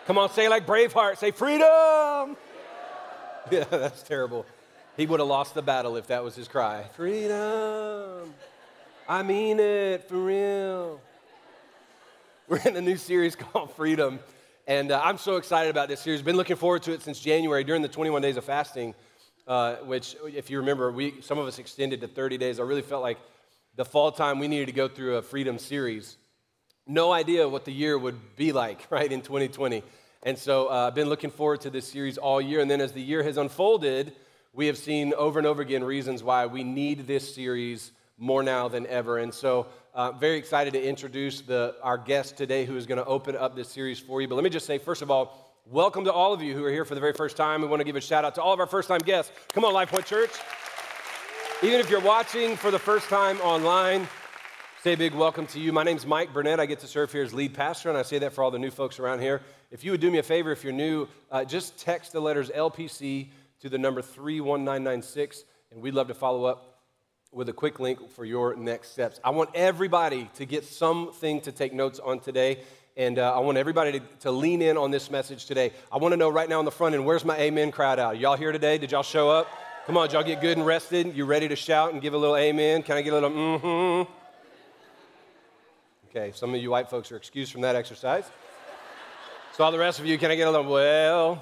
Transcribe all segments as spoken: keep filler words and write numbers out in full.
Come on, say it like Braveheart. Say freedom. Yeah, that's terrible. He would have lost the battle if that was his cry. Freedom. I mean it, for real. We're in a new series called Freedom, and uh, I'm so excited about this series. Been looking forward to it since January during the twenty-one days of fasting, uh, which, if you remember, we some of us extended to thirty days. I really felt like the fall time we needed to go through a Freedom series. No idea what the year would be like, right, in twenty twenty. And so uh, I've been looking forward to this series all year, and then as the year has unfolded, we have seen over and over again reasons why we need this series more now than ever. And so uh, very excited to introduce the, our guest today who is going to open up this series for you. But let me just say, first of all, welcome to all of you who are here for the very first time. We want to give a shout out to all of our first-time guests. Come on, Life Point Church. Even if you're watching for the first time online, say a big welcome to you. My name's Mike Burnett. I get to serve here as lead pastor, and I say that for all the new folks around here. If you would do me a favor, if you're new, uh, just text the letters L P C to the number three one nine nine six, and we'd love to follow up with a quick link for your next steps. I want everybody to get something to take notes on today, and uh, I want everybody to, to lean in on this message today. I want to know right now in the front end, where's my amen crowd out? Y'all here today? Did y'all show up? Come on, did y'all get good and rested? You ready to shout and give a little amen? Can I get a little mm-hmm? Okay, some of you white folks are excused from that exercise. So all the rest of you, can I get a little, well,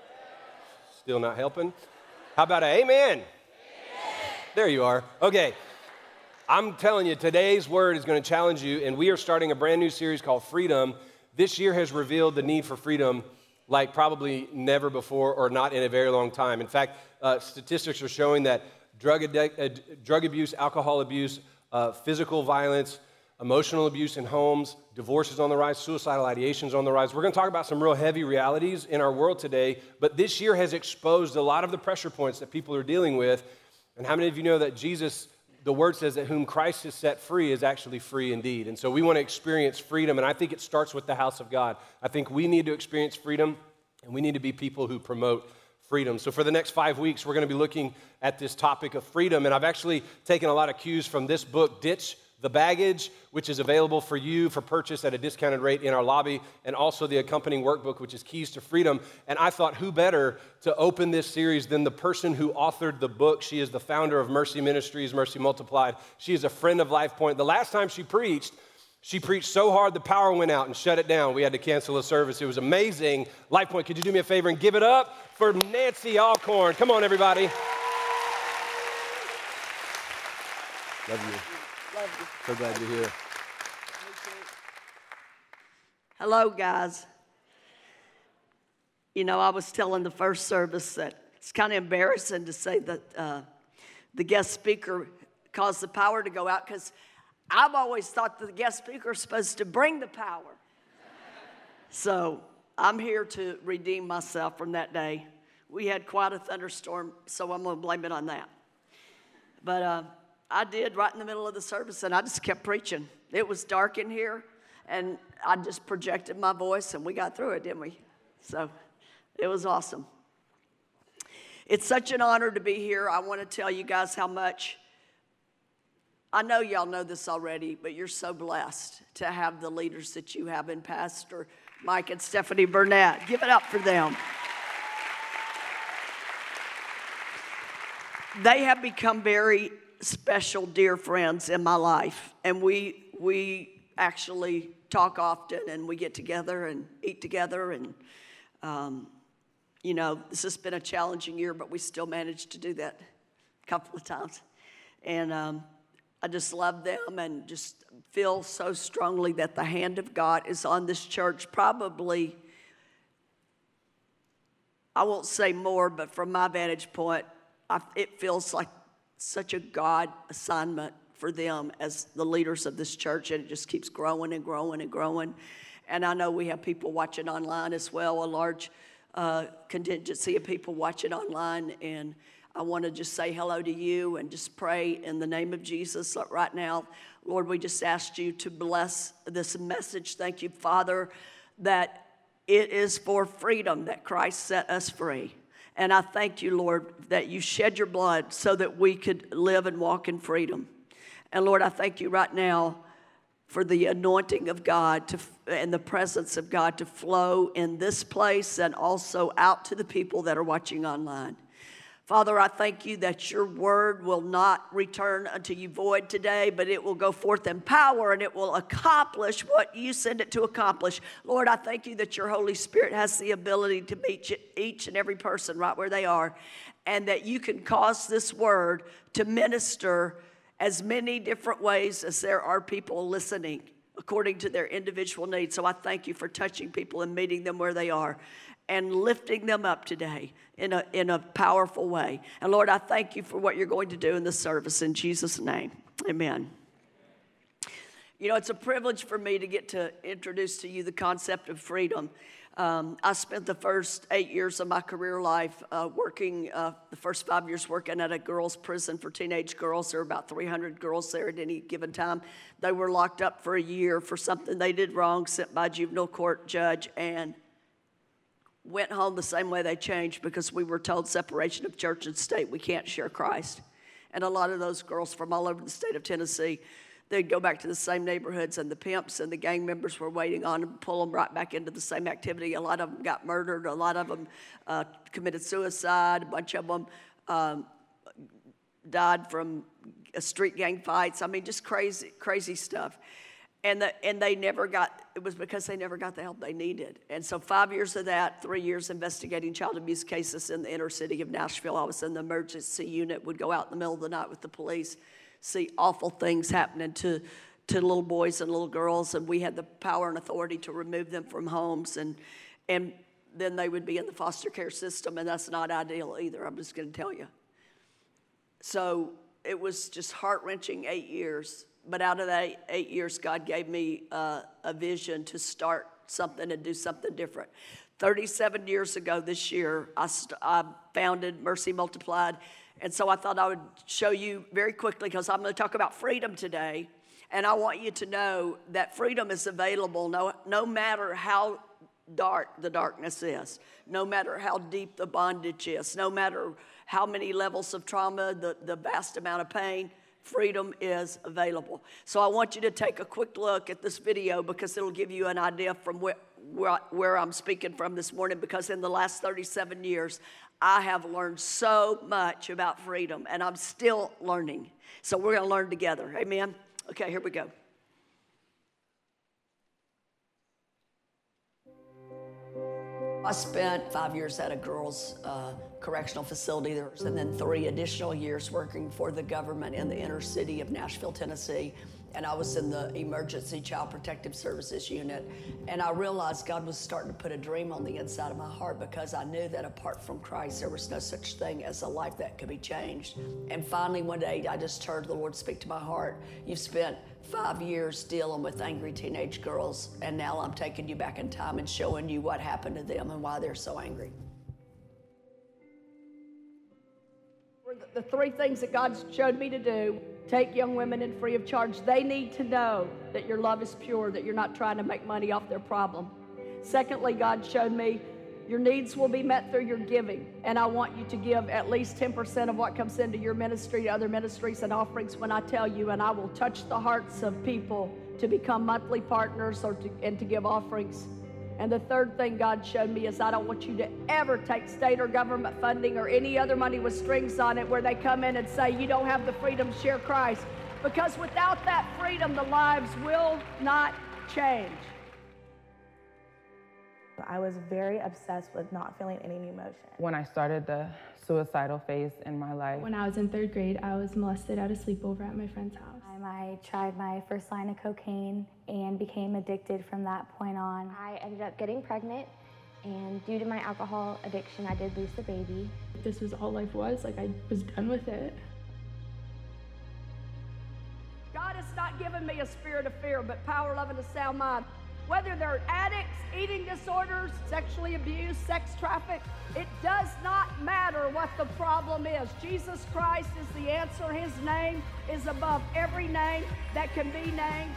still not helping? How about an amen? There you are. Okay, I'm telling you, today's word is going to challenge you, and we are starting a brand new series called Freedom. This year has revealed the need for freedom like probably never before or not in a very long time. In fact, uh, statistics are showing that drug, addic- uh, drug abuse, alcohol abuse, uh, physical violence, emotional abuse in homes, divorce is on the rise, suicidal ideation is on the rise. We're going to talk about some real heavy realities in our world today, but this year has exposed a lot of the pressure points that people are dealing with. And how many of you know that Jesus, the word says that whom Christ has set free is actually free indeed. And so we want to experience freedom, and I think it starts with the house of God. I think we need to experience freedom, and we need to be people who promote freedom. So for the next five weeks, we're going to be looking at this topic of freedom, and I've actually taken a lot of cues from this book, Ditch the Baggage, which is available for you for purchase at a discounted rate in our lobby, and also the accompanying workbook, which is Keys to Freedom. And I thought, who better to open this series than the person who authored the book? She is the founder of Mercy Ministries, Mercy Multiplied. She is a friend of Life Point. The last time she preached, she preached so hard the power went out and shut it down. We had to cancel a service. It was amazing. Life Point, could you do me a favor and give it up for Nancy Alcorn? Come on, everybody. Love you. Love you. So glad you're here. Hello, guys. You know, I was telling the first service that it's kind of embarrassing to say that uh, the guest speaker caused the power to go out, because I've always thought the guest speaker is supposed to bring the power. So I'm here to redeem myself from that day. We had quite a thunderstorm, so I'm going to blame it on that. But uh, I did right in the middle of the service, and I just kept preaching. It was dark in here, and I just projected my voice, and we got through it, didn't we? So it was awesome. It's such an honor to be here. I want to tell you guys how much, I know y'all know this already, but you're so blessed to have the leaders that you have in Pastor Mike and Stephanie Burnett. Give it up for them. They have become very special, dear friends in my life, and we we actually talk often, and we get together and eat together, and um, you know, this has been a challenging year, but we still managed to do that a couple of times, and um, I just love them and just feel so strongly that the hand of God is on this church. Probably, I won't say more, but from my vantage point, I, it feels like such a God assignment for them as the leaders of this church, and it just keeps growing and growing and growing. And I know we have people watching online as well, a large uh, contingency of people watching online, and I want to just say hello to you and just pray in the name of Jesus right now. Lord, we just asked you to bless this message. Thank you, Father, that it is for freedom that Christ set us free. And I thank you, Lord, that you shed your blood so that we could live and walk in freedom. And Lord, I thank you right now for the anointing of God to, and the presence of God to flow in this place and also out to the people that are watching online. Father, I thank you that your word will not return unto you void today, but it will go forth in power and it will accomplish what you send it to accomplish. Lord, I thank you that your Holy Spirit has the ability to meet each and every person right where they are, and that you can cause this word to minister as many different ways as there are people listening according to their individual needs. So I thank you for touching people and meeting them where they are and lifting them up today in a, in a powerful way. And Lord, I thank you for what you're going to do in this service. In Jesus' name, amen. You know, it's a privilege for me to get to introduce to you the concept of freedom. Um, I spent the first eight years of my career life uh, working, uh, the first five years working at a girls' prison for teenage girls. There were about three hundred girls there at any given time. They were locked up for a year for something they did wrong, sent by a juvenile court judge, and went home the same way they changed, because we were told separation of church and state. We can't share Christ. And a lot of those girls from all over the state of Tennessee, they'd go back to the same neighborhoods, and the pimps and the gang members were waiting on them, pull them right back into the same activity. A lot of them got murdered. A lot of them uh, committed suicide. A bunch of them um, died from uh, street gang fights. I mean, just crazy, crazy stuff. And, the, and they never got, it was because they never got the help they needed. And so five years of that, three years investigating child abuse cases in the inner city of Nashville. I was in the emergency unit, would go out in the middle of the night with the police, see awful things happening to, to little boys and little girls, and we had the power and authority to remove them from homes, and, and then they would be in the foster care system, and that's not ideal either, I'm just gonna tell you. So it was just heart-wrenching eight years. But out of that eight, eight years, God gave me uh, a vision to start something and do something different. thirty-seven years ago this year, I, st- I founded Mercy Multiplied. And so I thought I would show you very quickly, because I'm going to talk about freedom today. And I want you to know that freedom is available no, no matter how dark the darkness is, no matter how deep the bondage is, no matter how many levels of trauma, the, the vast amount of pain. Freedom is available. So I want you to take a quick look at this video, because it'll give you an idea from where, where, where I'm speaking from this morning, because in the last thirty-seven years, I have learned so much about freedom, and I'm still learning. So we're going to learn together. Amen? Okay, here we go. I spent five years at a girls' uh, correctional facility there, and then three additional years working for the government in the inner city of Nashville, Tennessee. And I was in the Emergency Child Protective Services unit. And I realized God was starting to put a dream on the inside of my heart, because I knew that apart from Christ, there was no such thing as a life that could be changed. And finally, one day, I just heard the Lord speak to my heart. You've spent five years dealing with angry teenage girls, and now I'm taking you back in time and showing you what happened to them and why they're so angry. The three things that God showed me to do: take young women in free of charge. They need to know that your love is pure, that you're not trying to make money off their problem. Secondly, God showed me your needs will be met through your giving, and I want you to give at least ten percent of what comes into your ministry to other ministries and offerings when I tell you, and I will touch the hearts of people to become monthly partners or to, and to give offerings. And the third thing God showed me is I don't want you to ever take state or government funding or any other money with strings on it where they come in and say you don't have the freedom to share Christ. Because without that freedom, the lives will not change. I was very obsessed with not feeling any emotion. When I started the suicidal phase in my life. When I was in third grade, I was molested at a sleepover at my friend's house. I tried my first line of cocaine and became addicted from that point on. I ended up getting pregnant, and due to my alcohol addiction, I did lose the baby. This was all life was, like I was done with it. God has not given me a spirit of fear, but power, love, and a sound mind. Whether they're addicts, eating disorders, sexually abused, sex trafficked, it does not matter what the problem is. Jesus Christ is the answer. His name is above every name that can be named.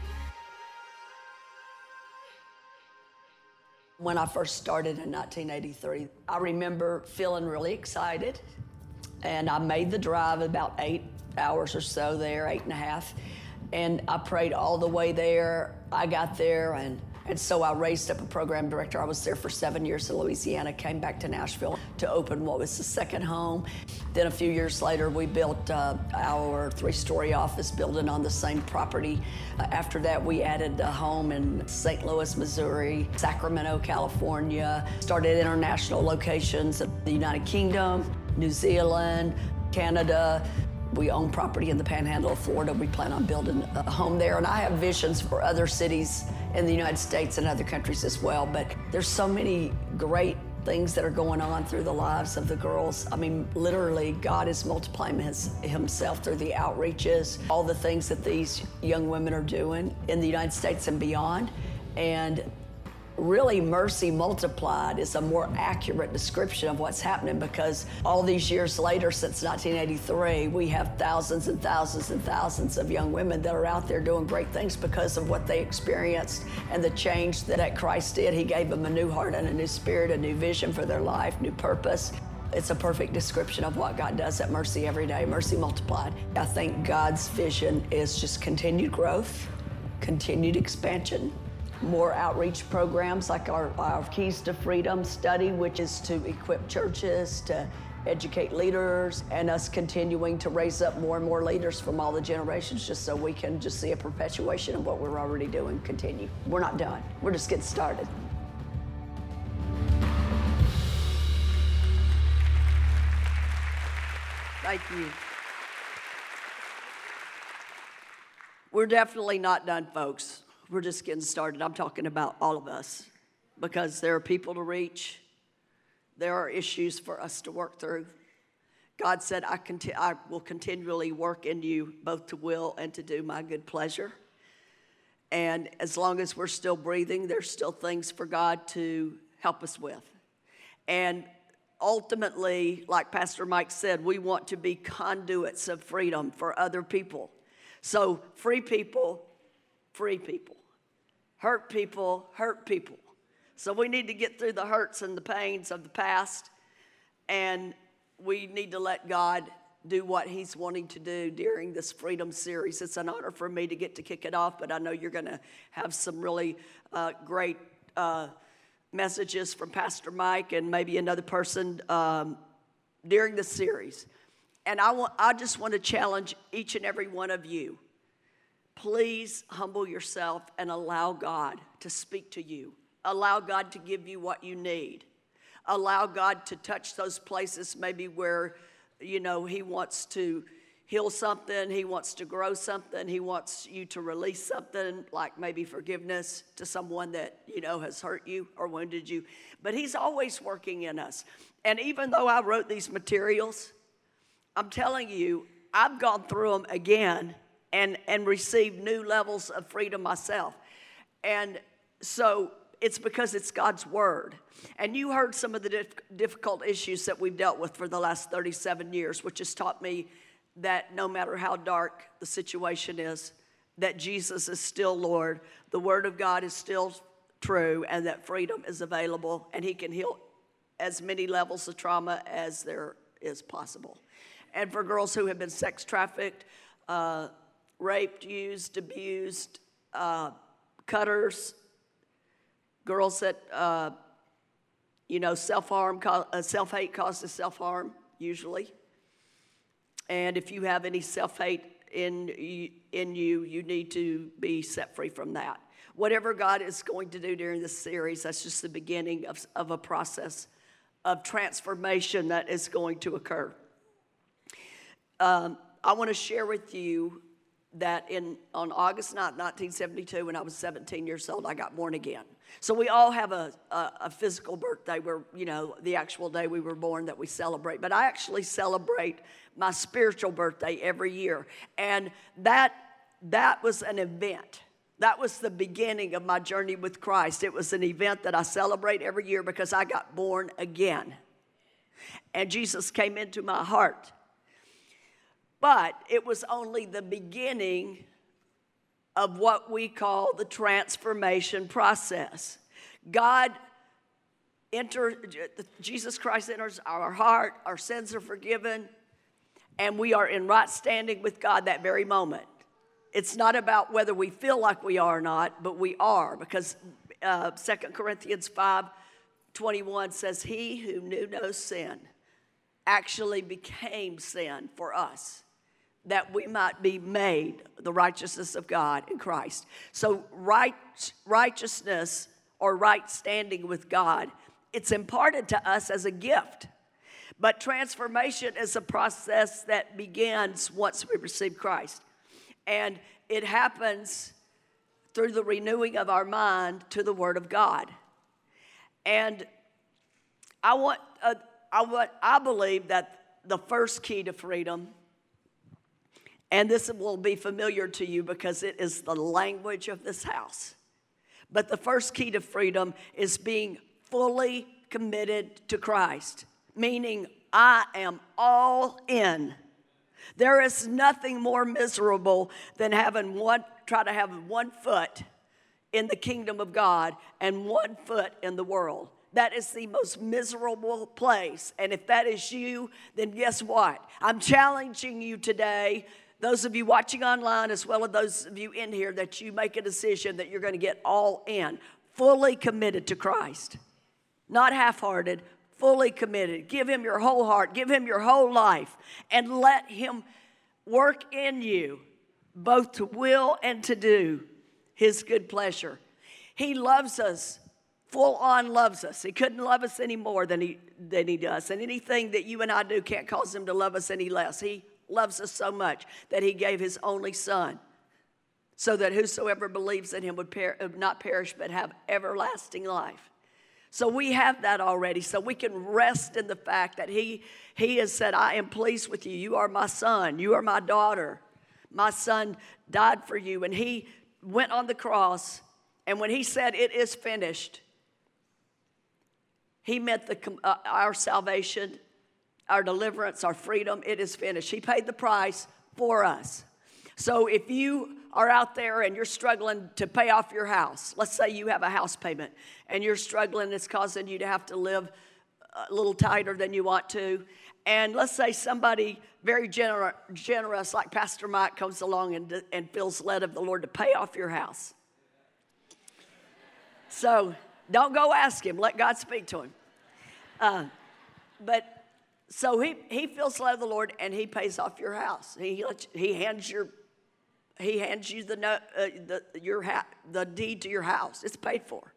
When I first started in nineteen eighty-three, I remember feeling really excited, and I made the drive about eight hours or so there, eight and a half. And I prayed all the way there. I got there, and, and so I raised up a program director. I was there for seven years in Louisiana, came back to Nashville to open what was the second home. Then a few years later, we built uh, our three-story office building on the same property. Uh, after that, we added a home in Saint Louis, Missouri, Sacramento, California, started international locations in the United Kingdom, New Zealand, Canada. We own property in the Panhandle of Florida. We plan on building a home there. And I have visions for other cities in the United States and other countries as well. But there's so many great things that are going on through the lives of the girls. I mean, literally, God is multiplying his, himself through the outreaches, all the things that these young women are doing in the United States and beyond. And really, Mercy Multiplied is a more accurate description of what's happening, because all these years later, since nineteen eighty-three, we have thousands and thousands and thousands of young women that are out there doing great things because of what they experienced and the change that Christ did. He gave them a new heart and a new spirit, a new vision for their life, new purpose. It's a perfect description of what God does at Mercy every day, Mercy Multiplied. I think God's vision is just continued growth, continued expansion, more outreach programs like our, our Keys to Freedom study, which is to equip churches, to educate leaders, and us continuing to raise up more and more leaders from all the generations, just so we can just see a perpetuation of what we're already doing continue. We're not done. We're just getting started. Thank you. We're definitely not done, folks. We're just getting started. I'm talking about all of us, because there are people to reach. There are issues for us to work through. God said, I, conti- I will continually work in you both to will and to do my good pleasure. And as long as we're still breathing, there's still things for God to help us with. And ultimately, like Pastor Mike said, we want to be conduits of freedom for other people. So free people, free people. Hurt people, hurt people. So we need to get through the hurts and the pains of the past, and we need to let God do what he's wanting to do during this Freedom Series. It's an honor for me to get to kick it off, but I know you're going to have some really uh, great uh, messages from Pastor Mike and maybe another person um, during the series. And I, want, I just want to challenge each and every one of you. Please humble yourself and allow God to speak to you. Allow God to give you what you need. Allow God to touch those places maybe where, you know, he wants to heal something, he wants to grow something, he wants you to release something, like maybe forgiveness to someone that, you know, has hurt you or wounded you. But he's always working in us. And even though I wrote these materials, I'm telling you, I've gone through them again and, and received new levels of freedom myself. And so it's because it's God's word. And you heard some of the dif- difficult issues that we've dealt with for the last thirty-seven years, which has taught me that no matter how dark the situation is, that Jesus is still Lord, the word of God is still true, and that freedom is available, and he can heal as many levels of trauma as there is possible. And for girls who have been sex trafficked, uh, raped, used, abused, uh, cutters, girls that, uh, you know, self-harm, uh, self-hate causes self-harm, usually. And if you have any self-hate in, in you, you need to be set free from that. Whatever God is going to do during this series, that's just the beginning of, of a process of transformation that is going to occur. Um, I want to share with you that in on August ninth, nineteen seventy-two, when I was seventeen years old, I got born again. So we all have a, a, a physical birthday where, you know, the actual day we were born that we celebrate. But I actually celebrate my spiritual birthday every year. And that that was an event. That was the beginning of my journey with Christ. It was an event that I celebrate every year because I got born again. And Jesus came into my heart. But it was only the beginning of what we call the transformation process. God entered, Jesus Christ enters our heart, our sins are forgiven, and we are in right standing with God that very moment. it's not about whether we feel like we are or not, but we are, because uh, Second Corinthians five twenty-one says, he who knew no sin actually became sin for us, that we might be made the righteousness of God in Christ. So right, righteousness or right standing with God, it's imparted to us as a gift. But transformation is a process that begins once we receive Christ. And it happens through the renewing of our mind to the Word of God. And I want, uh, I want, I believe that the first key to freedom, and this will be familiar to you because it is the language of this house, but the first key to freedom is being fully committed to Christ, meaning I am all in. There is nothing more miserable than having one, try to have one foot in the kingdom of God and one foot in the world. That is the most miserable place. And if that is you, then guess what? I'm challenging you today, those of you watching online as well as those of you in here, that you make a decision that you're going to get all in, fully committed to Christ. Not half-hearted, fully committed. Give him your whole heart. Give him your whole life. And let him work in you both to will and to do his good pleasure. He loves us, full on loves us. He couldn't love us any more than he, than he does. And anything that you and I do can't cause him to love us any less. He loves us so much that he gave his only son so that whosoever believes in him would per- not perish but have everlasting life. So we have that already. So we can rest in the fact that he, he has said, I am pleased with you. You are my son. You are my daughter. My son died for you. And he went on the cross. And when he said, it is finished, he meant the, uh, our salvation, our deliverance, our freedom. It is finished. He paid the price for us. So if you are out there and you're struggling to pay off your house, let's say you have a house payment and you're struggling, it's causing you to have to live a little tighter than you want to. And let's say somebody very gener- generous like Pastor Mike comes along and, and feels led of the Lord to pay off your house. So don't go ask him. Let God speak to him. Uh, but so he, he feels led of the Lord and he pays off your house. He, lets, he hands your He hands you the, uh, the, your ha- the deed to your house. It's paid for.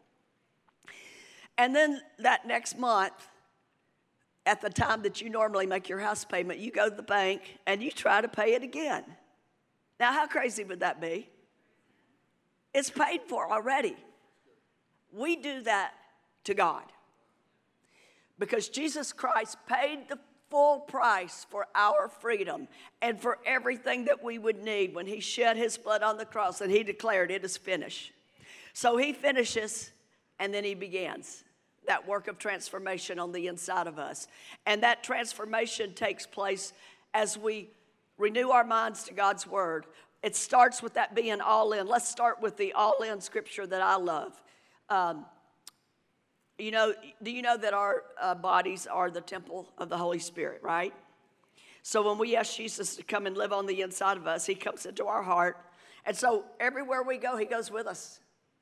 And then that next month, at the time that you normally make your house payment, you go to the bank and you try to pay it again. Now, how crazy would that be? It's paid for already. We do that to God because Jesus Christ paid the full price for our freedom and for everything that we would need when he shed his blood on the cross and he declared it is finished. So he finishes and then he begins that work of transformation on the inside of us. And that transformation takes place as we renew our minds to God's word. It starts with that being all in. Let's start with the all in scripture that I love. Um, You know, do you know that our uh, bodies are the temple of the Holy Spirit, right? So when we ask Jesus to come and live on the inside of us, he comes into our heart. And so everywhere we go, he goes with us.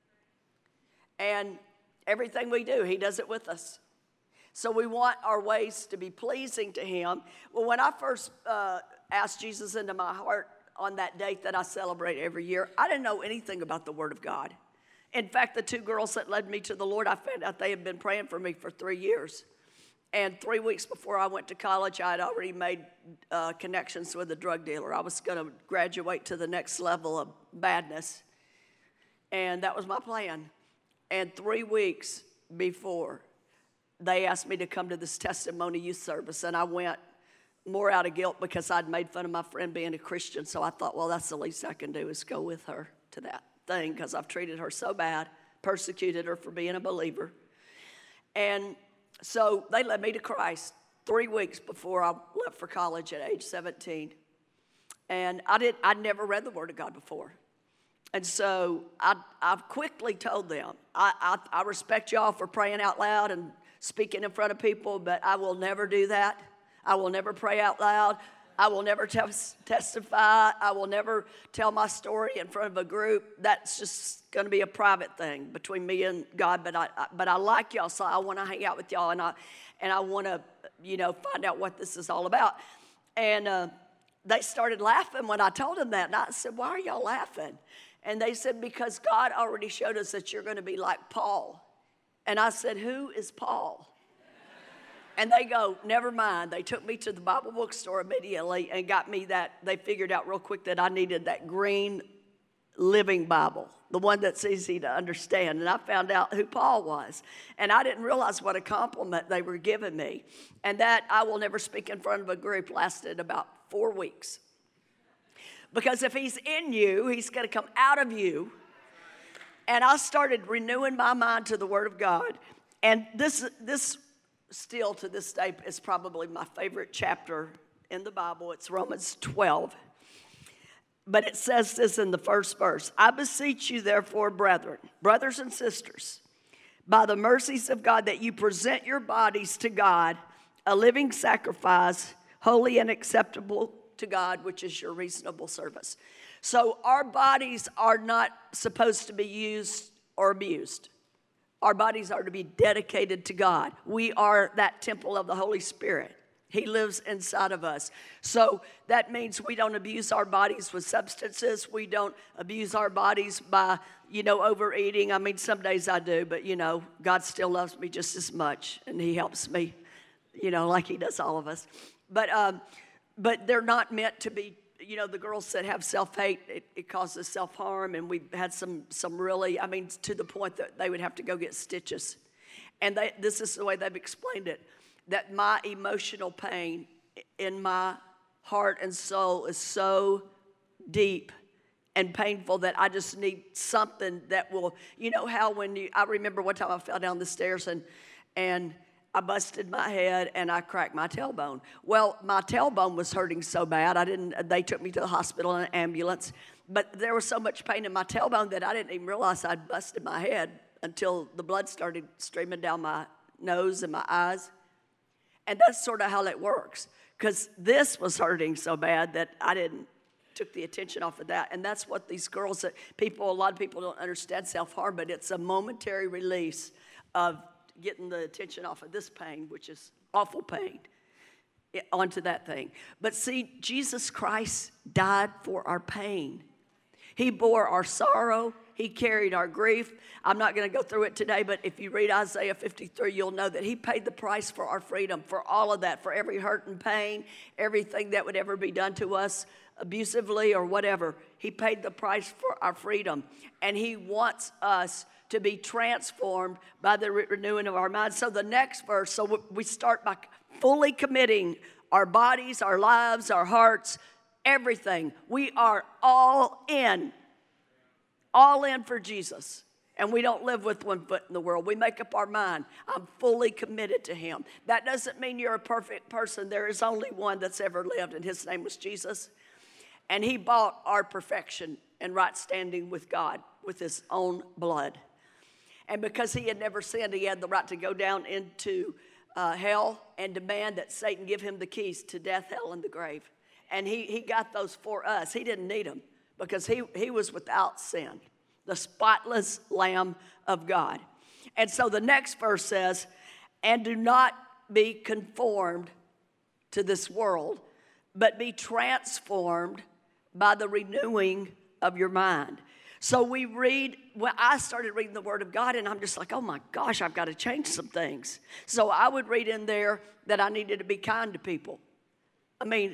And everything we do, he does it with us. So we want our ways to be pleasing to him. Well, when I first uh, asked Jesus into my heart on that date that I celebrate every year, I didn't know anything about the Word of God. In fact, the two girls that led me to the Lord, I found out they had been praying for me for three years. And three weeks before I went to college, I had already made uh, connections with a drug dealer. I was going to graduate to the next level of badness. And that was my plan. And three weeks before, they asked me to come to this testimony youth service. And I went more out of guilt because I'd made fun of my friend being a Christian. So I thought, well, that's the least I can do is go with her to that thing because I've treated her so bad, persecuted her for being a believer. And so they led me to Christ three weeks before I left for college at age seventeen. And I did, I'd never read the Word of God before. And so I, I quickly told them, I, I, I respect y'all for praying out loud and speaking in front of people, but I will never do that. I will never pray out loud. I will never tes- testify. I will never tell my story in front of a group. That's just going to be a private thing between me and God. But I, I but I like y'all, so I want to hang out with y'all, and I and I want to, you know, find out what this is all about. And uh, they started laughing when I told them that, and I said, "Why are y'all laughing?" And they said, "Because God already showed us that you're going to be like Paul." And I said, "Who is Paul?" And they go, "Never mind." They took me to the Bible bookstore immediately and got me that. They figured out real quick that I needed that green Living Bible, the one that's easy to understand. And I found out who Paul was. And I didn't realize what a compliment they were giving me. And that "I will never speak in front of a group" lasted about four weeks. Because if he's in you, he's going to come out of you. And I started renewing my mind to the Word of God. And this this still to this day is probably my favorite chapter in the Bible. It's Romans twelve. But it says this in the first verse: "I beseech you, therefore, brethren, brothers and sisters, by the mercies of God, that you present your bodies to God, a living sacrifice, holy and acceptable to God, which is your reasonable service." So our bodies are not supposed to be used or abused. Our bodies are to be dedicated to God. We are that temple of the Holy Spirit. He lives inside of us. So that means we don't abuse our bodies with substances. We don't abuse our bodies by, you know, overeating. I mean, some days I do, but, you know, God still loves me just as much, and he helps me, you know, like he does all of us. But um, but they're not meant to be, you know, the girls that have self-hate, it, it causes self-harm, and we've had some some really, I mean, to the point that they would have to go get stitches. And they, this is the way they've explained it, that my emotional pain in my heart and soul is so deep and painful that I just need something that will, you know how when you, I remember one time I fell down the stairs and and I busted my head and I cracked my tailbone. Well, my tailbone was hurting so bad, I didn't, they took me to the hospital in an ambulance, but there was so much pain in my tailbone that I didn't even realize I'd busted my head until the blood started streaming down my nose and my eyes. And that's sort of how it works, because this was hurting so bad that I didn't took the attention off of that. And that's what these girls, that people, a lot of people don't understand self-harm, but it's a momentary release of getting the attention off of this pain, which is awful pain, onto that thing. But see, Jesus Christ died for our pain. He bore our sorrow. He carried our grief. I'm not going to go through it today, but if you read Isaiah fifty-three, you'll know that he paid the price for our freedom, for all of that, for every hurt and pain, everything that would ever be done to us abusively or whatever. He paid the price for our freedom, and he wants us to be transformed by the re- renewing of our minds. So the next verse, so we start by fully committing our bodies, our lives, our hearts, everything. We are all in, all in for Jesus. And we don't live with one foot in the world. We make up our mind. I'm fully committed to him. That doesn't mean you're a perfect person. There is only one that's ever lived, and his name was Jesus. And he bought our perfection and right standing with God with his own blood. And because he had never sinned, he had the right to go down into uh, hell and demand that Satan give him the keys to death, hell, and the grave. And he, he got those for us. He didn't need them because he, he was without sin, the spotless Lamb of God. And so the next verse says, "And do not be conformed to this world, but be transformed by the renewing of your mind." So we read, well, I started reading the Word of God, and I'm just like, oh my gosh, I've got to change some things. So I would read in there that I needed to be kind to people. I mean,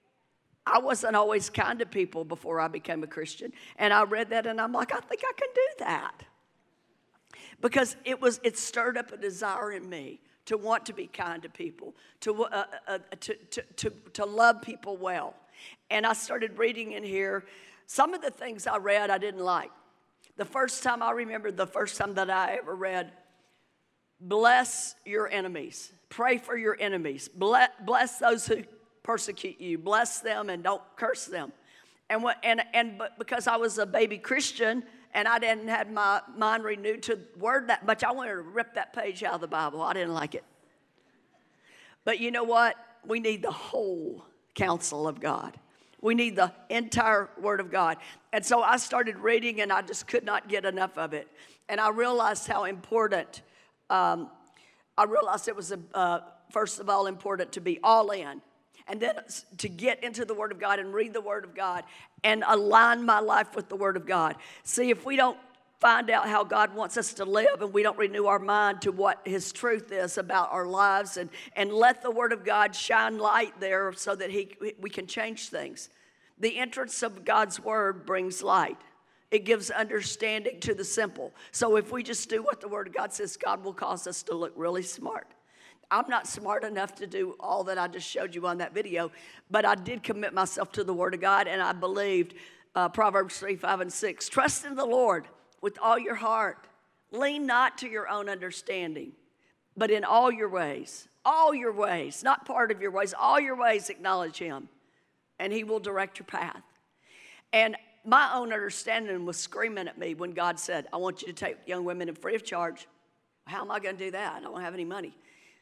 I wasn't always kind to people before I became a Christian. And I read that, and I'm like, I think I can do that. Because it was, it stirred up a desire in me to want to be kind to people, to, uh, uh, to, to, to, to love people well. And I started reading in here. Some of the things I read I didn't like. The first time I remember, the first time that I ever read, bless your enemies. Pray for your enemies. Bless, bless those who persecute you. Bless them and don't curse them. And what, and and but because I was a baby Christian and I didn't have my mind renewed to word that much, I wanted to rip that page out of the Bible. I didn't like it. But you know what? We need the whole counsel of God. We need the entire Word of God. And so I started reading, and I just could not get enough of it. And I realized how important, um, I realized it was, uh, first of all, important to be all in. And then to get into the Word of God and read the Word of God and align my life with the Word of God. See, if we don't find out how God wants us to live and we don't renew our mind to what His truth is about our lives and, and let the Word of God shine light there so that he, we can change things. The entrance of God's Word brings light. It gives understanding to the simple. So if we just do what the Word of God says, God will cause us to look really smart. I'm not smart enough to do all that I just showed you on that video, but I did commit myself to the Word of God, and I believed uh, Proverbs three, five, and six. Trust in the Lord with all your heart. Lean not to your own understanding, but in all your ways, all your ways, not part of your ways, all your ways acknowledge Him, and He will direct your path. And my own understanding was screaming at me when God said, I want you to take young women in free of charge. How am I going to do that? I don't have any money.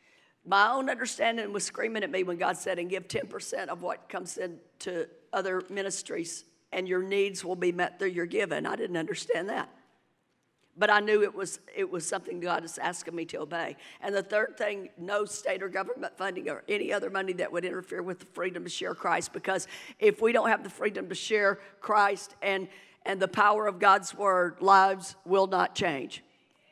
My own understanding was screaming at me when God said, and give ten percent of what comes into other ministries, and your needs will be met through your giving. I didn't understand that. But I knew it was, it was something God is asking me to obey. And the third thing, no state or government funding or any other money that would interfere with the freedom to share Christ. Because if we don't have the freedom to share Christ and, and the power of God's Word, lives will not change.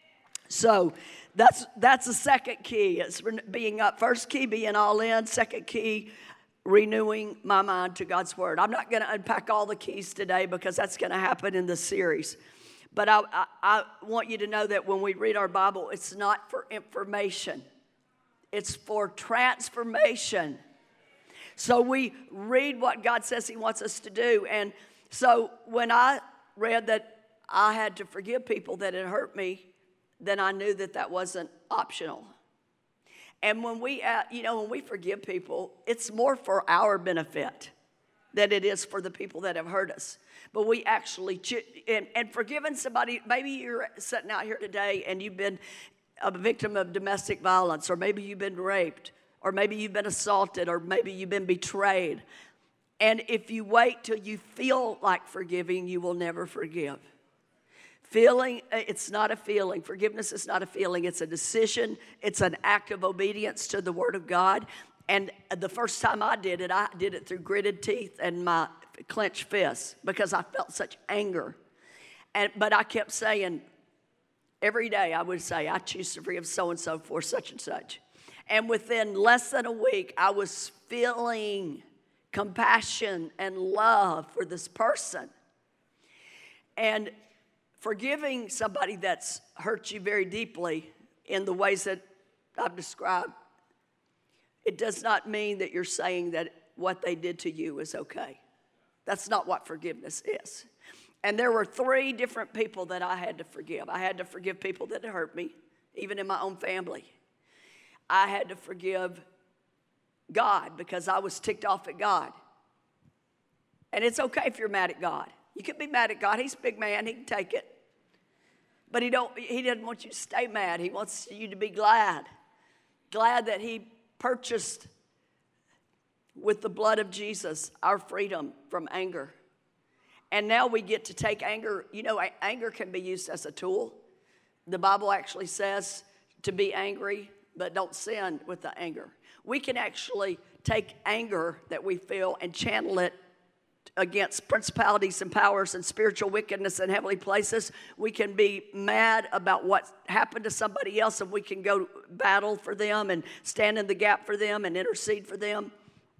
So that's that's the second key. It's being up. First key, being all in. Second key, renewing my mind to God's Word. I'm not going to unpack all the keys today because that's going to happen in the series. But I, I, I want you to know that when we read our Bible, it's not for information. It's for transformation. So we read what God says He wants us to do. And so when I read that I had to forgive people that had hurt me, then I knew that that wasn't optional. And when we, uh, you know, when we forgive people, it's more for our benefit than it is for the people that have hurt us. But we actually, and, and forgiving somebody, maybe you're sitting out here today and you've been a victim of domestic violence, or maybe you've been raped, or maybe you've been assaulted, or maybe you've been betrayed. And if you wait till you feel like forgiving, you will never forgive. Feeling, it's not a feeling. Forgiveness is not a feeling. It's a decision. It's an act of obedience to the Word of God. And the first time I did it, I did it through gritted teeth and my clenched fists because I felt such anger. And but I kept saying, every day I would say, I choose to forgive so-and-so for such and such. And within less than a week, I was feeling compassion and love for this person. And forgiving somebody that's hurt you very deeply in the ways that I've described, it does not mean that you're saying that what they did to you is okay. That's not what forgiveness is. And there were three different people that I had to forgive. I had to forgive people that had hurt me, even in my own family. I had to forgive God because I was ticked off at God. And it's okay if you're mad at God. You can be mad at God. He's a big man. He can take it. But he don't. He doesn't want you to stay mad. He wants you to be glad. Glad that He purchased with the blood of Jesus our freedom from anger. And now we get to take anger. You know, anger can be used as a tool. The Bible actually says to be angry, but don't sin with the anger. We can actually take anger that we feel and channel it against principalities and powers and spiritual wickedness in heavenly places. We can be mad about what happened to somebody else, and we can go battle for them and stand in the gap for them and intercede for them.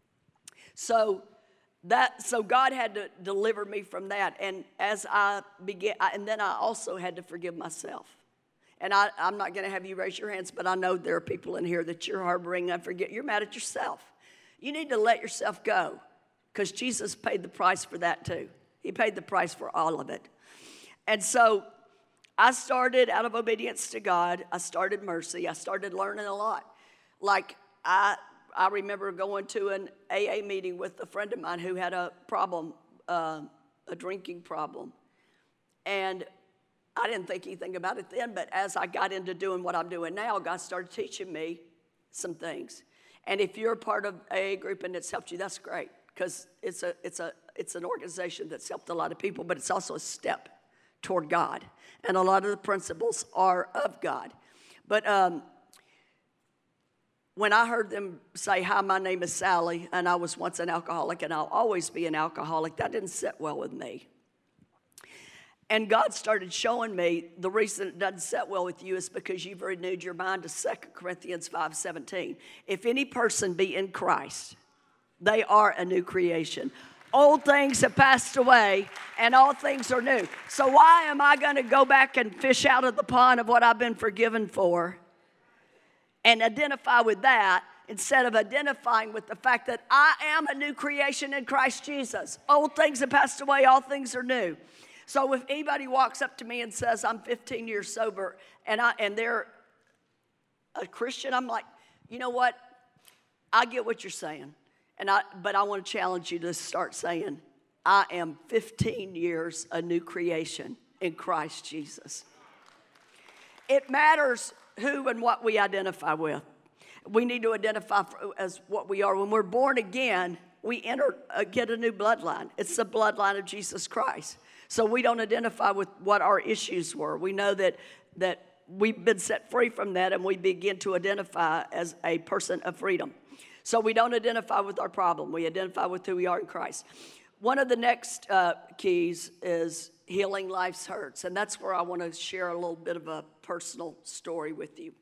So that, so God had to deliver me from that. And as I began, I, and then I also had to forgive myself. And I, I'm not going to have you raise your hands, but I know there are people in here that you're harboring unforgiveness. You're mad at yourself. You need to let yourself go. Because Jesus paid the price for that too. He paid the price for all of it. And so I started out of obedience to God. I started mercy. I started learning a lot. Like I, I remember going to an A A meeting with a friend of mine who had a problem, uh, a drinking problem. And I didn't think anything about it then, but as I got into doing what I'm doing now, God started teaching me some things. And if you're a part of A A group and it's helped you, that's great, because it's a it's a it's an organization that's helped a lot of people, but it's also a step toward God. And a lot of the principles are of God. But um, when I heard them say, "Hi, my name is Sally, and I was once an alcoholic, and I'll always be an alcoholic," that didn't sit well with me. And God started showing me the reason it doesn't sit well with you is because you've renewed your mind to Second Corinthians five seventeen. If any person be in Christ, they are a new creation. Old things have passed away, and all things are new. So why am I going to go back and fish out of the pond of what I've been forgiven for and identify with that instead of identifying with the fact that I am a new creation in Christ Jesus? Old things have passed away, all things are new. So if anybody walks up to me and says, "I'm fifteen years sober," and I and they're a Christian, I'm like, you know what? I get what you're saying, and I but I want to challenge you to start saying, "I am fifteen years a new creation in Christ Jesus." It matters who and what we identify with. We need to identify as what we are. When we're born again, we enter uh, get a new bloodline. It's the bloodline of Jesus Christ. So we don't identify with what our issues were. We know that, that we've been set free from that, and we begin to identify as a person of freedom. So we don't identify with our problem. We identify with who we are in Christ. One of the next uh, keys is healing life's hurts, and that's where I want to share a little bit of a personal story with you.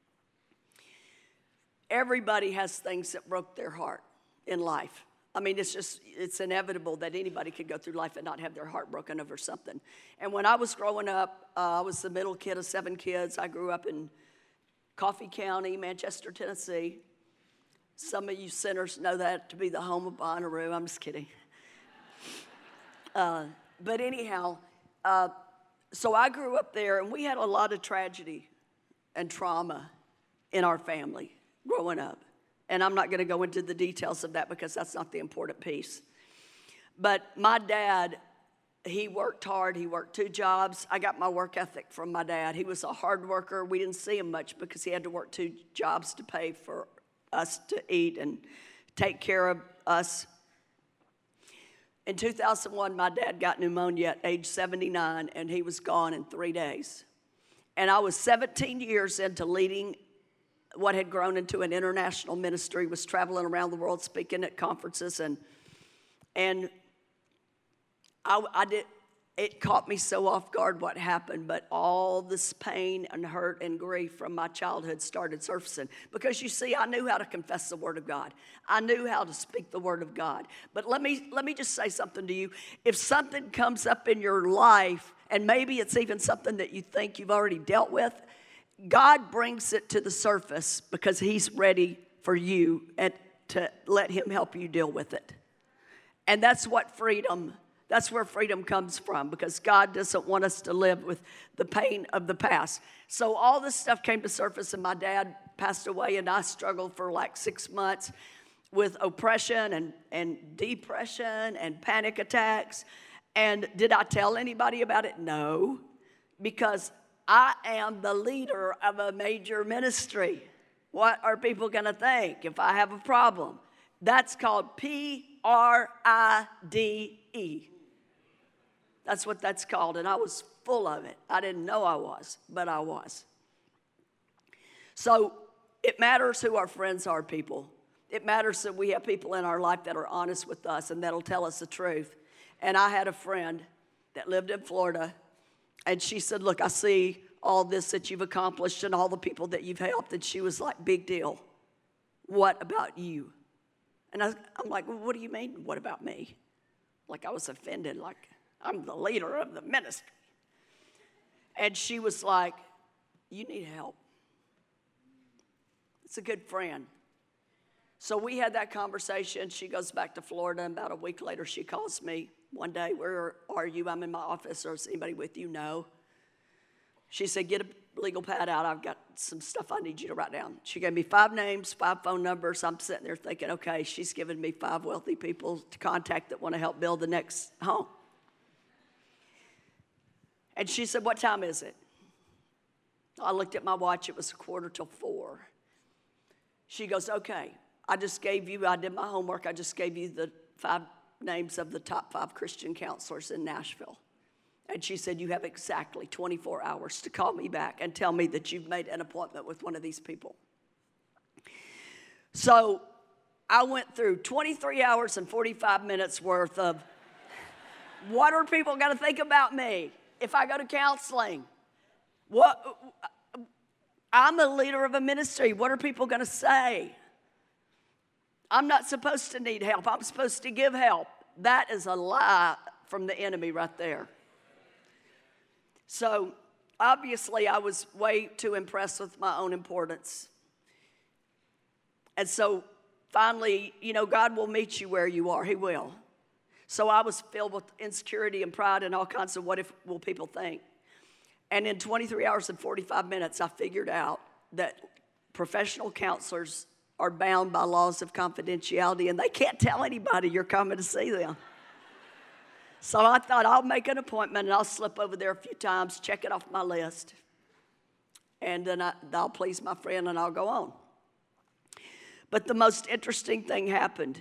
Everybody has things that broke their heart in life. I mean, it's just, it's inevitable that anybody could go through life and not have their heart broken over something. And when I was growing up, uh, I was the middle kid of seven kids. I grew up in Coffee County, Manchester, Tennessee. Some of you sinners know that to be the home of Bonnaroo. I'm just kidding. Uh, but anyhow, uh, so I grew up there, and we had a lot of tragedy and trauma in our family growing up. And I'm not going to go into the details of that because that's not the important piece. But my dad, he worked hard. He worked two jobs. I got my work ethic from my dad. He was a hard worker. We didn't see him much because he had to work two jobs to pay for us to eat and take care of us. In two thousand one, my dad got pneumonia at age seventy-nine, and he was gone in three days. And I was seventeen years into leading what had grown into an international ministry, was traveling around the world speaking at conferences, and and I, I did. It caught me so off guard what happened, but all this pain and hurt and grief from my childhood started surfacing. Because you see, I knew how to confess the Word of God. I knew how to speak the Word of God. But let me let me just say something to you. If something comes up in your life, and maybe it's even something that you think you've already dealt with, God brings it to the surface because He's ready for you and to let Him help you deal with it. And that's what freedom, that's where freedom comes from, because God doesn't want us to live with the pain of the past. So all this stuff came to surface, and my dad passed away, and I struggled for like six months with oppression and, and depression and panic attacks. And did I tell anybody about it? No, because I am the leader of a major ministry. What are people going to think if I have a problem? That's called P R I D E. That's what that's called, and I was full of it. I didn't know I was, but I was. So it matters who our friends are, people. It matters that we have people in our life that are honest with us and that'll tell us the truth. And I had a friend that lived in Florida, and she said, "Look, I see all this that you've accomplished and all the people that you've helped." And she was like, "Big deal. What about you?" And I, I'm like, "Well, what do you mean, what about me?" Like I was offended, like I'm the leader of the ministry. And she was like, "You need help." It's a good friend. So we had that conversation. She goes back to Florida, and about a week later she calls me one day. "Where are you?" "I'm in my office." "Or is anybody with you?" "No." She said, "Get a legal pad out. I've got some stuff I need you to write down." She gave me five names, five phone numbers. I'm sitting there thinking, okay, she's giving me five wealthy people to contact that want to help build the next home. And she said, "What time is it?" I looked at my watch. It was a quarter till four. She goes, "Okay, I just gave you, I did my homework, I just gave you the five names of the top five Christian counselors in Nashville. And she said, you have exactly twenty-four hours to call me back and tell me that you've made an appointment with one of these people. So I went through twenty-three hours and forty-five minutes worth of what are people going to think about me if I go to counseling? What? I'm a leader of a ministry. What are people going to say? I'm not supposed to need help. I'm supposed to give help. That is a lie from the enemy right there. So obviously I was way too impressed with my own importance. And so finally, you know, God will meet you where you are. He will. So I was filled with insecurity and pride and all kinds of what if will people think. And in twenty-three hours and forty-five minutes, I figured out that professional counselors are bound by laws of confidentiality, and they can't tell anybody you're coming to see them. So I thought I'll make an appointment, and I'll slip over there a few times, check it off my list, and then I, I'll please my friend, and I'll go on. But the most interesting thing happened.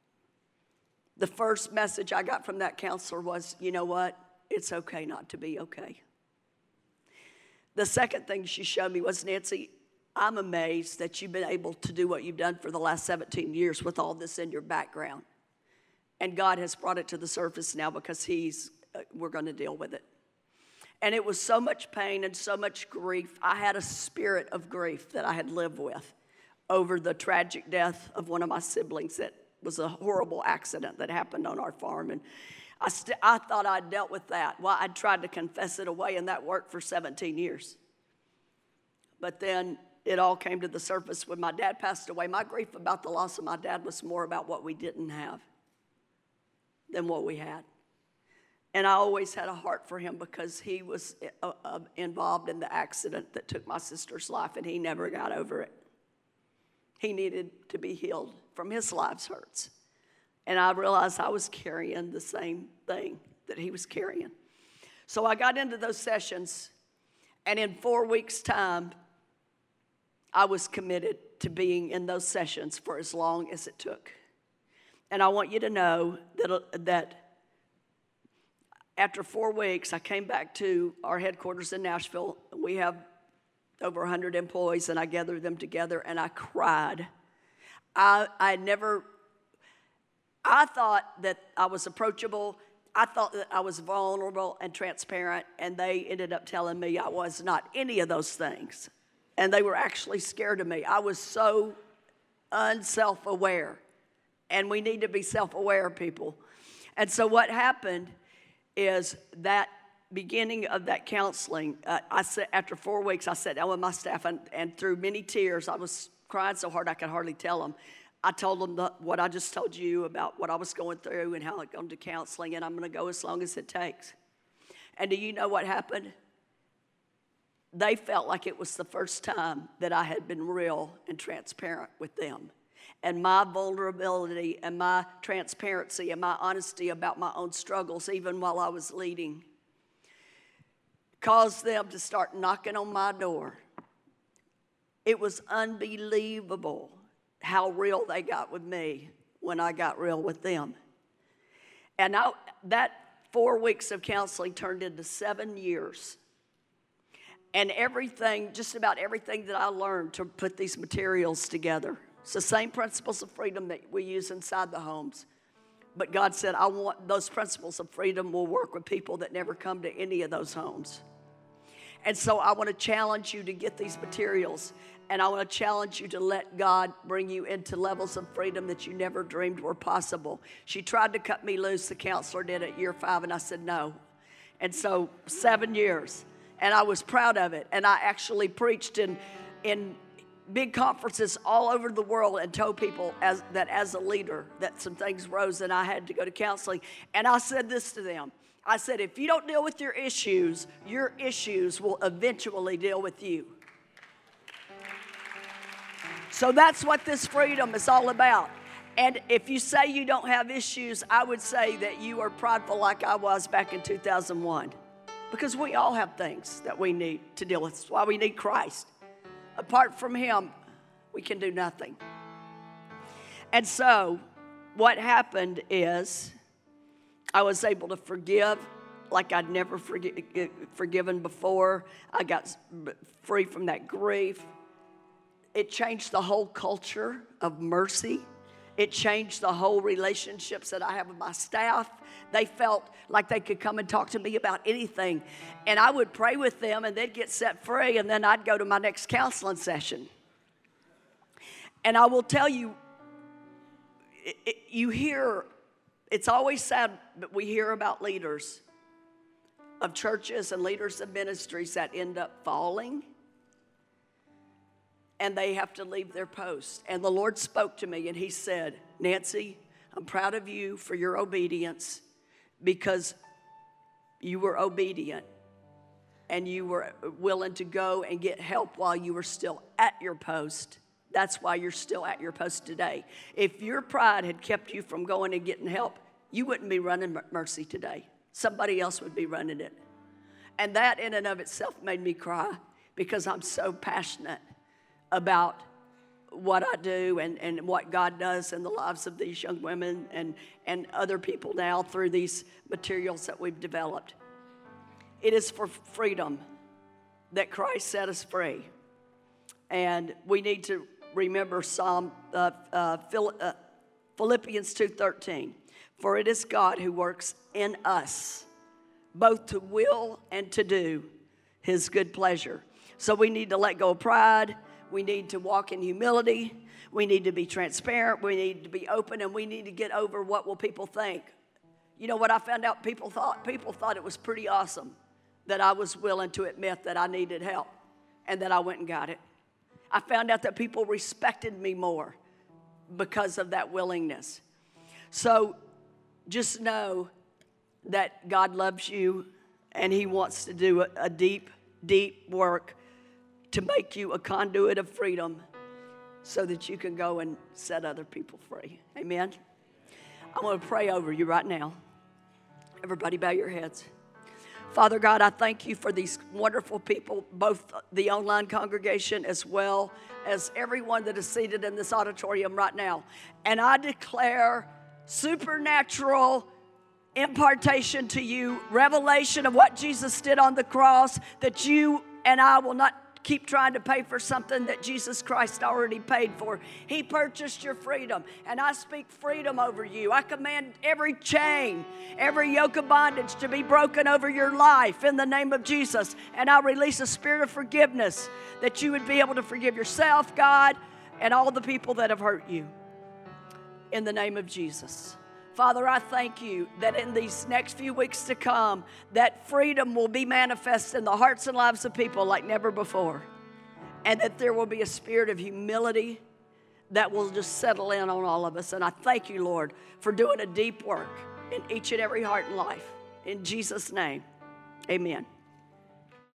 The first message I got from that counselor was, you know what? It's okay not to be okay. The second thing she showed me was, Nancy, I'm amazed that you've been able to do what you've done for the last seventeen years with all this in your background. And God has brought it to the surface now because he's, uh, we're going to deal with it. And it was so much pain and so much grief. I had a spirit of grief that I had lived with over the tragic death of one of my siblings that was a horrible accident that happened on our farm. And I, st- I thought I'd dealt with that. Well, I'd tried to confess it away, and that worked for seventeen years. But then it all came to the surface when my dad passed away. My grief about the loss of my dad was more about what we didn't have than what we had. And I always had a heart for him because he was uh, uh, involved in the accident that took my sister's life, and he never got over it. He needed to be healed from his life's hurts. And I realized I was carrying the same thing that he was carrying. So I got into those sessions, and in four weeks' time, I was committed to being in those sessions for as long as it took. And I want you to know that, that after four weeks, I came back to our headquarters in Nashville. We have over one hundred employees, and I gathered them together, and I cried. I, I never, I thought that I was approachable. I thought that I was vulnerable and transparent, and they ended up telling me I was not any of those things. And they were actually scared of me. I was so unself-aware. And we need to be self-aware, people. And so what happened is that beginning of that counseling, uh, I said, after four weeks, I sat down with my staff, and, and through many tears, I was crying so hard I could hardly tell them. I told them the, what I just told you about what I was going through and how I'd gone to counseling, and I'm going to go as long as it takes. And do you know what happened? They felt like it was the first time that I had been real and transparent with them. And my vulnerability and my transparency and my honesty about my own struggles, even while I was leading, caused them to start knocking on my door. It was unbelievable how real they got with me when I got real with them. And I, that four weeks of counseling turned into seven years. And everything, just about everything that I learned to put these materials together. It's the same principles of freedom that we use inside the homes. But God said, I want those principles of freedom will work with people that never come to any of those homes. And so I want to challenge you to get these materials. And I want to challenge you to let God bring you into levels of freedom that you never dreamed were possible. She tried to cut me loose, the counselor did at year five, and I said no. And so seven years. And I was proud of it. And I actually preached in, in big conferences all over the world and told people as, that as a leader that some things rose and I had to go to counseling. And I said this to them. I said, if you don't deal with your issues, your issues will eventually deal with you. So that's what this freedom is all about. And if you say you don't have issues, I would say that you are prideful like I was back in two thousand one. Because we all have things that we need to deal with. That's why we need Christ. Apart from him, we can do nothing. And so what happened is I was able to forgive like I'd never forgi- forgiven before. I got free from that grief. It changed the whole culture of mercy. It changed the whole relationships that I have with my staff. They felt like they could come and talk to me about anything. And I would pray with them, and they'd get set free, and then I'd go to my next counseling session. And I will tell you, it, it, you hear, it's always sad, but we hear about leaders of churches and leaders of ministries that end up falling, and they have to leave their post. And the Lord spoke to me, and he said, Nancy, I'm proud of you for your obedience, because you were obedient and you were willing to go and get help while you were still at your post. That's why you're still at your post today. If your pride had kept you from going and getting help, you wouldn't be running Mercy today. Somebody else would be running it. And that in and of itself made me cry, because I'm so passionate about what I do and, and what God does in the lives of these young women and, and other people now through these materials that we've developed. It is for freedom that Christ set us free. And we need to remember Psalm uh, uh, Philippians two thirteen. For it is God who works in us, both to will and to do his good pleasure. So we need to let go of pride. We need to walk in humility. We need to be transparent. We need to be open, and we need to get over what will people think. You know what I found out? People thought people thought it was pretty awesome that I was willing to admit that I needed help and that I went and got it. I found out that people respected me more because of that willingness. So just know that God loves you, and he wants to do a, a deep, deep work to make you a conduit of freedom so that you can go and set other people free. Amen? I'm going to pray over you right now. Everybody bow your heads. Father God, I thank you for these wonderful people, both the online congregation as well as everyone that is seated in this auditorium right now. And I declare supernatural impartation to you, revelation of what Jesus did on the cross, that you and I will not keep trying to pay for something that Jesus Christ already paid for. He purchased your freedom, and I speak freedom over you. I command every chain, every yoke of bondage to be broken over your life in the name of Jesus. And I release a spirit of forgiveness, that you would be able to forgive yourself, God, and all the people that have hurt you in the name of Jesus. Father, I thank you that in these next few weeks to come, that freedom will be manifest in the hearts and lives of people like never before. And that there will be a spirit of humility that will just settle in on all of us. And I thank you, Lord, for doing a deep work in each and every heart and life. In Jesus' name, amen.